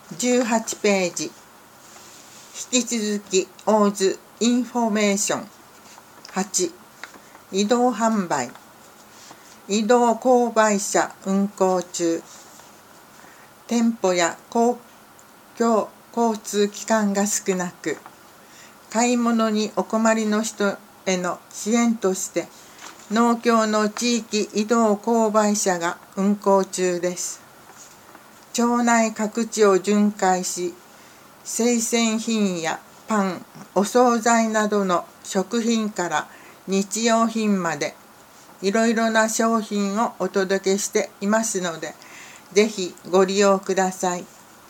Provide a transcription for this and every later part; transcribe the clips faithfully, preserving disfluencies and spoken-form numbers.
じゅうはちページ。引き続きオーズインフォメーション。はち、移動販売。移動購買車運行中。店舗や公共交通機関が少なく、買い物にお困りの人への支援として農協の地域移動購買車が運行中です。町内各地を巡回し、生鮮品やパン、お惣菜などの食品から日用品までいろいろな商品をお届けしていますので、ぜひご利用ください。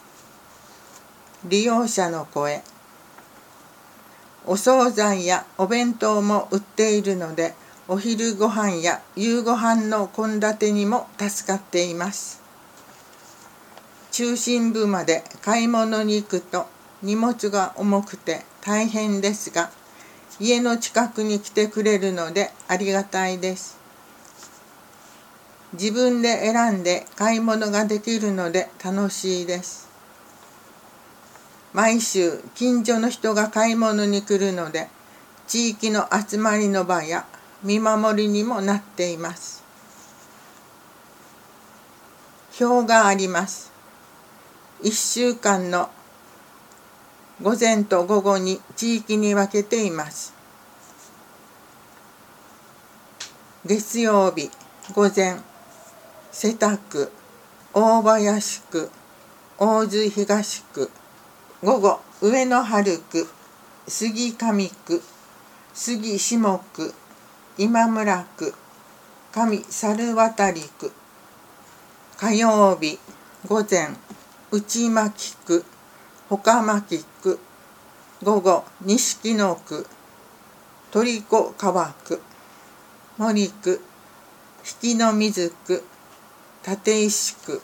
利用者の声。お惣菜やお弁当も売っているので、お昼ご飯や夕ご飯の献立にも助かっています。中心部まで買い物に行くと荷物が重くて大変ですが、家の近くに来てくれるのでありがたいです。自分で選んで買い物ができるので楽しいです。毎週近所の人が買い物に来るので、地域の集まりの場や見守りにもなっています。表があります。いっしゅうかんの午前と午後に地域に分けています。月曜日午前、瀬田区、大林区、大津東区。午後、上野春区、杉上区、杉下区、今村区、上猿渡区。火曜日午前、内牧区、外牧区。午後、錦野区、鳥子川区、森区、引の水区、立石区。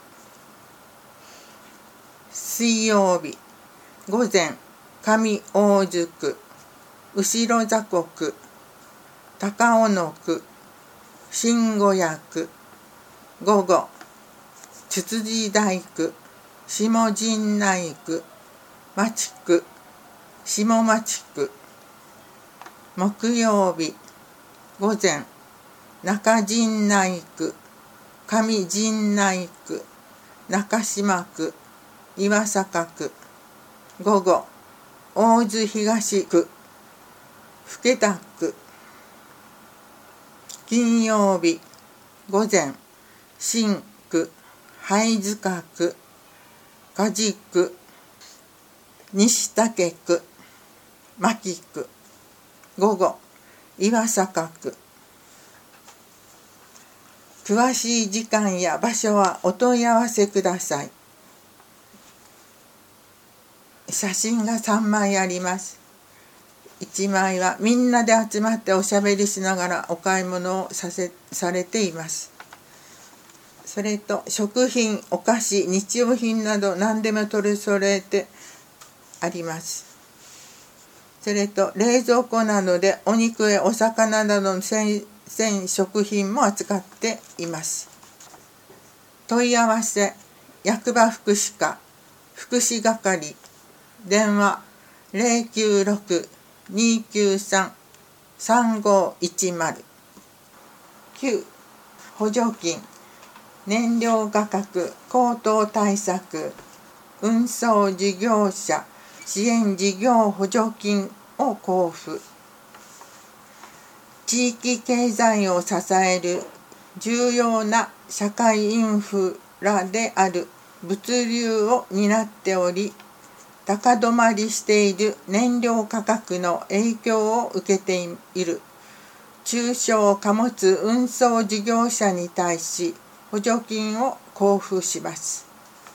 水曜日午前、上大津区、後ろ雑魚区、高尾野区、新小屋区。午後、つつじ台区、下陣内区、町区、下町区。木曜日午前、中陣内区、上陣内区、中島区、岩坂区。午後、大津東区、更田区。金曜日午前、新区、貝塚区、梶区、西竹区、牧区。午後、岩坂区。詳しい時間や場所はお問い合わせください。写真がさんまいあります。いちまいはみんなで集まっておしゃべりしながらお買い物をさせされています。それと食品、お菓子、日用品など何でも取り揃えてあります。それと冷蔵庫などでお肉やお魚などの生鮮食品も扱っています。問い合わせ、役場福祉課、福祉係、電話 ゼロきゅうろく にきゅうさん さんごいちまる。きゅう、補助金、燃料価格高騰対策、運送事業者支援事業補助金を交付。地域経済を支える重要な社会インフラである物流を担っており、高止まりしている燃料価格の影響を受けている中小貨物運送事業者に対し補助金を交付します。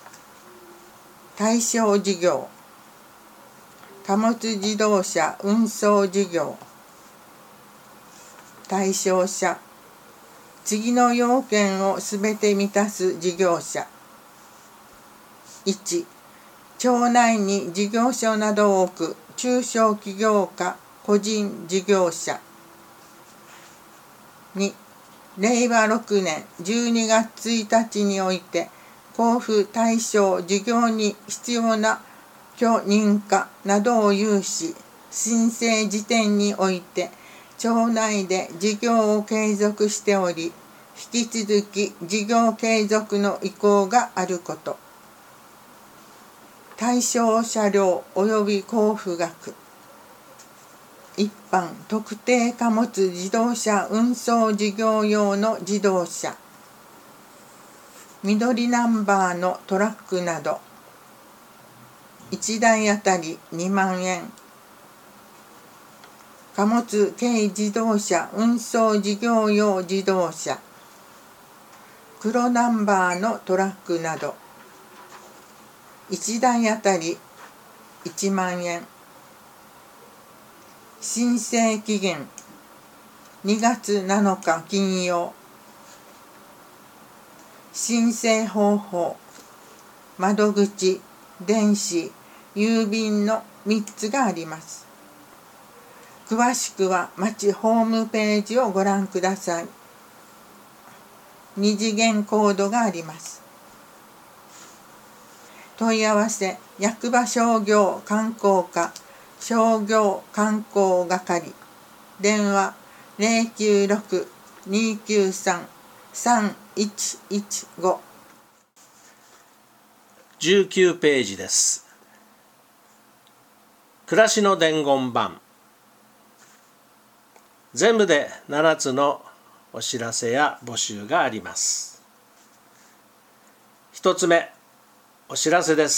対象事業、貨物自動車運送事業。対象者、次の要件をすべて満たす事業者。いち、町内に事業所などを置く中小企業家個人事業者。に、れいわろくねんじゅうにがつついたちにおいて交付対象事業に必要な許認可などを有し、申請時点において町内で事業を継続しており、引き続き事業継続の意向があること。対象車両及び交付額。一般特定貨物自動車運送事業用の自動車、緑ナンバーのトラックなど、いちだいあたりにまんえん。貨物軽自動車運送事業用自動車、黒ナンバーのトラックなど、いちだいあたりいちまんえん。申請期限にがつなのか金曜。申請方法、窓口、電子、郵便のみっつがあります。詳しくは町ホームページをご覧ください。二次元コードがあります。問い合わせ、役場商業観光課商業観光係、電話 ゼロきゅうろく にきゅうさん さんいちいちご。 じゅうきゅうページです。暮らしの伝言板。全部でななつのお知らせや募集があります。ひとつめ、お知らせです。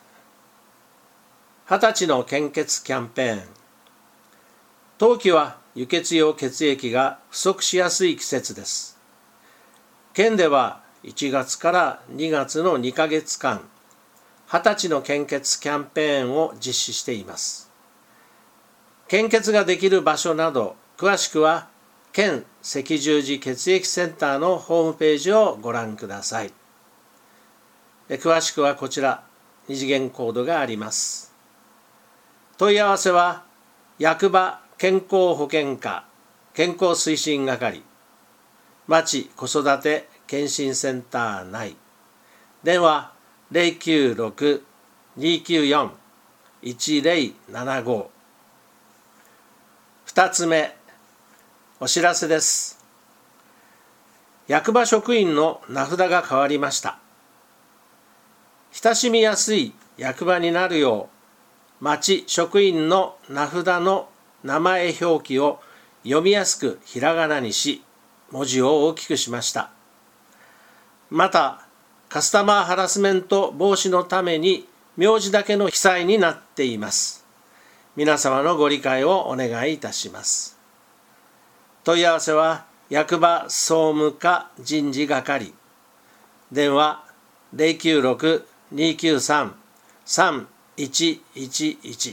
はたちの献血キャンペーン。冬季は輸血用血液が不足しやすい季節です。県ではいちがつからにがつのにかげつかん、はたちの献血キャンペーンを実施しています。献血ができる場所など、詳しくは県赤十字血液センターのホームページをご覧ください。詳しくはこちら、二次元コードがあります。問い合わせは、役場健康保険課健康推進係、町子育て健診センター内、電話 ゼロきゅうろく にきゅうよん いちゼロななご。ふたつめ、お知らせです。役場職員の名札が変わりました。親しみやすい役場になるよう、町職員の名札の名前表記を読みやすくひらがなにし、文字を大きくしました。また、カスタマーハラスメント防止のために名字だけの記載になっています。皆様のご理解をお願いいたします。問い合わせは役場総務課人事係、電話 ゼロきゅうろく にきゅうさん さんいちいちいち。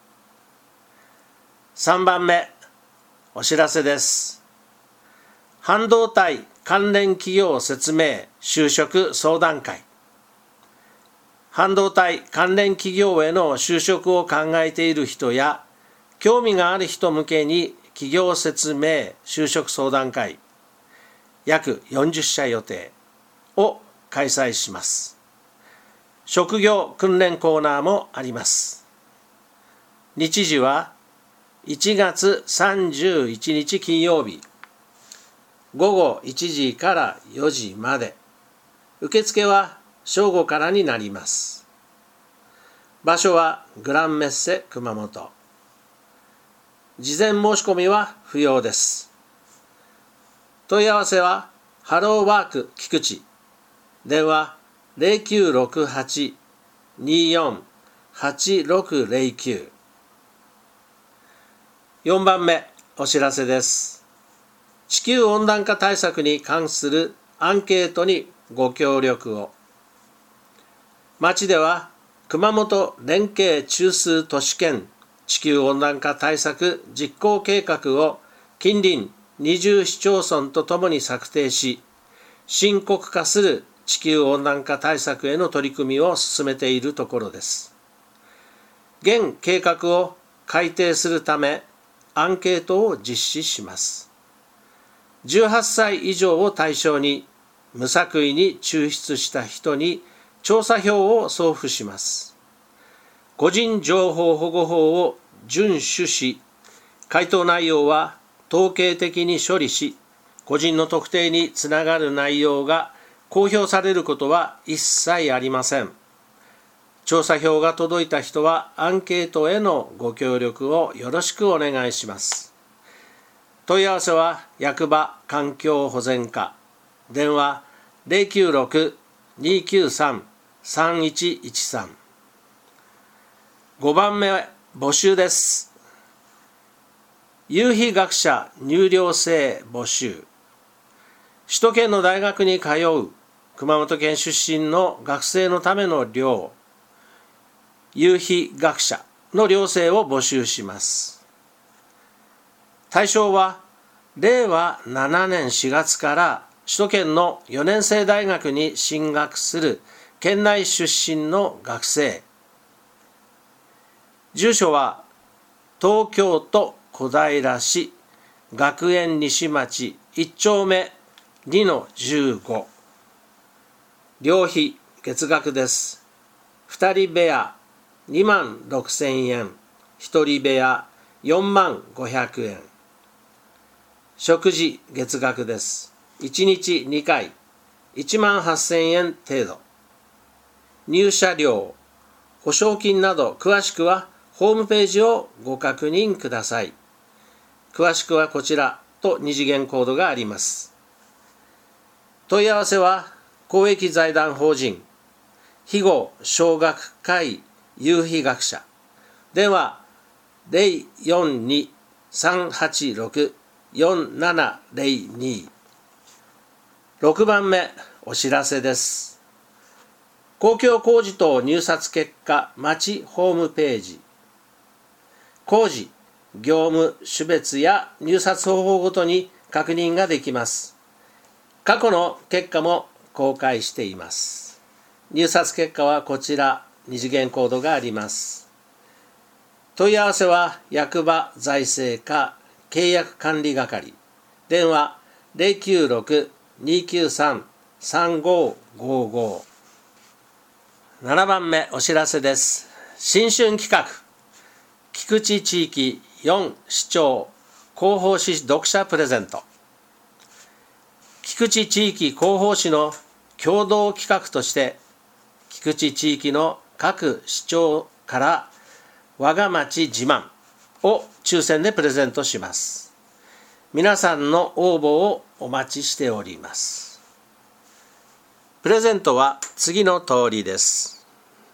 さんばんめ、お知らせです。半導体関連企業説明就職相談会。半導体関連企業への就職を考えている人や興味がある人向けに企業説明就職相談会約よんじゅっしゃ予定を開催します。職業訓練コーナーもあります。日時はいちがつさんじゅういちにち金曜日、ごごいちじからよじまで。受付は正午からになります。場所はグランメッセ熊本。事前申し込みは不要です。問い合わせはハローワーク菊池、電話 ゼロきゅうろくはち によん はちろくゼロきゅう。よんばんめ、お知らせです。地球温暖化対策に関するアンケートにご協力を。町では熊本連携中枢都市圏地球温暖化対策実行計画を近隣にじゅう市町村とともに策定し、深刻化する地球温暖化対策への取り組みを進めているところです。現計画を改定するため、アンケートを実施します。じゅうはっさい以上を対象に、 無作為に抽出した人に調査票を送付します。個人情報保護法を遵守し、回答内容は統計的に処理し、個人の特定につながる内容が公表されることは一切ありません。調査票が届いた人はアンケートへのご協力をよろしくお願いします。問い合わせは役場環境保全課、電話 ゼロきゅうろく にきゅうさん さんいちいちさん。ごばんめ、募集です。有費学者入寮生募集。首都圏の大学に通う熊本県出身の学生のための寮、有費学者の寮生を募集します。対象はれいわななねんしがつから首都圏のよねんせい大学に進学する県内出身の学生。住所は東京都小平市学園西町いち丁目 にのじゅうご。寮費月額です。ふたり部屋にまんろくせんえん、ひとり部屋よんまんごひゃくえん。食事月額です。いちにちにかいいちまんはっせんえん程度。入社料、保証金など詳しくはホームページをご確認ください。詳しくはこちらと二次元コードがあります。問い合わせは公益財団法人肥後小学会有費学者、電話 ゼロよんに さんはちろく よんななゼロに。ろくばんめ、お知らせです。公共工事等入札結果町ホームページ。工事、業務種別や入札方法ごとに確認ができます。過去の結果も公開しています。入札結果はこちら、二次元コードがあります。問い合わせは役場財政課契約管理係、電話 ゼロきゅうろく にきゅうさん さんごごご。ななばんめ、お知らせです。新春企画、菊池地域よん市長広報誌読者プレゼント。菊池地域広報誌の共同企画として、菊池地域の各市長から我が町自慢を抽選でプレゼントします。皆さんの応募をお待ちしております。プレゼントは次の通りです。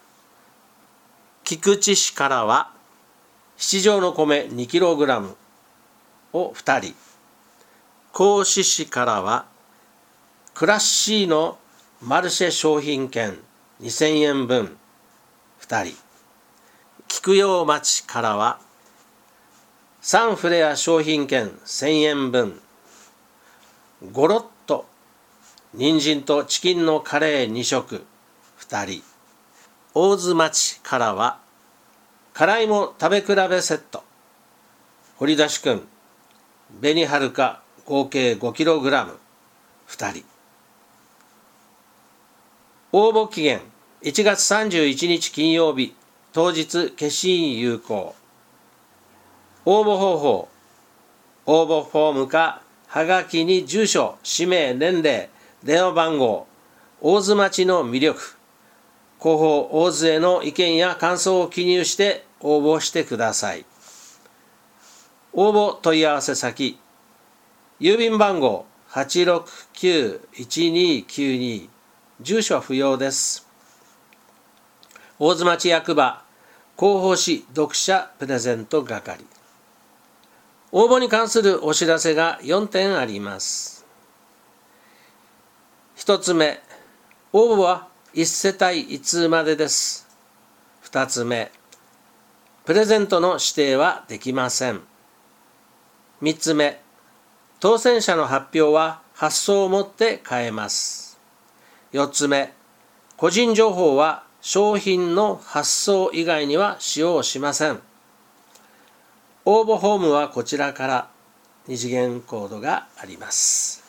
菊池市からは七条の米 にキログラム をふたり、合志市からはクラッシーのマルシェ商品券にせんえんぶんふたり、菊陽町からはサンフレア商品券せんえんぶん、ゴロッと人参とチキンのカレーにしょくふたり、大津町からは辛いも食べ比べセット、掘り出しくん紅はるか合計 ごキログラム ふたり。応募期限いちがつさんじゅういちにち金曜日、当日消印有効。応募方法、応募フォームかはがきに住所、氏名、年齢、電話番号、大津町の魅力、広報大津への意見や感想を記入して応募してください。応募問い合わせ先、郵便番号 はちろくきゅういちにきゅうに、住所は不要です。大津町役場広報誌読者プレゼント係。応募に関するお知らせがよんてんあります。ひとつめ、応募はいちせたいいちつうまでです。ふたつめ、プレゼントの指定はできません。みっつめ、当選者の発表は発送をもって変えます。よっつめ、個人情報は商品の発送以外には使用しません。応募フォームはこちらから二次元コードがあります。